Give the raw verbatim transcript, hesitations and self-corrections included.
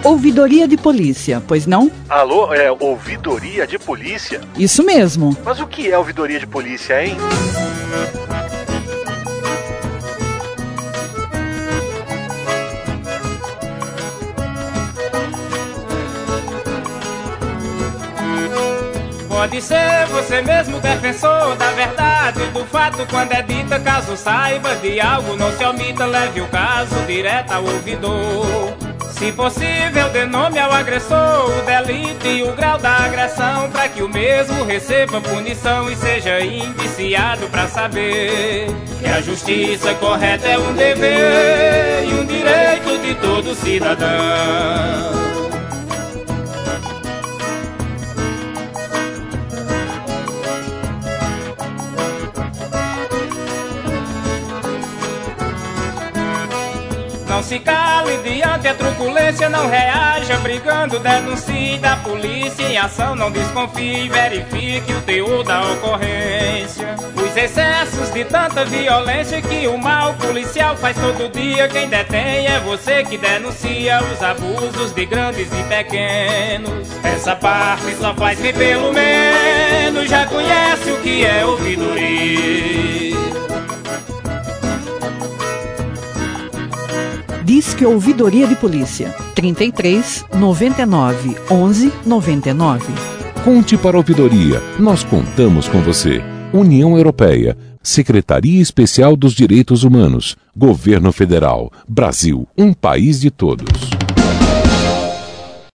ouvidoria de polícia, pois não? Alô, é ouvidoria de polícia? Isso mesmo. Mas o que é ouvidoria de polícia, hein? Pode ser você mesmo defensor da verdade, do fato quando é dita, caso saiba de algo, não se omita, leve o caso direto ao ouvidor. Se possível, dê nome ao agressor, o delito e o grau da agressão, para que o mesmo receba punição e seja indiciado, para saber que a justiça correta é um dever e um direito de todo cidadão. Não se cale diante a truculência, não reaja brigando, denuncie da polícia em ação, não desconfie, verifique o teor da ocorrência. Os excessos de tanta violência que o mal policial faz todo dia, quem detém é você que denuncia os abusos de grandes e pequenos. Essa parte só faz que pelo menos já conhece o que é ouvidoria. Disque Ouvidoria de Polícia, trinta e três, noventa e nove, onze, noventa e nove. Conte para a ouvidoria, nós contamos com você. União Europeia, Secretaria Especial dos Direitos Humanos, Governo Federal, Brasil, um país de todos.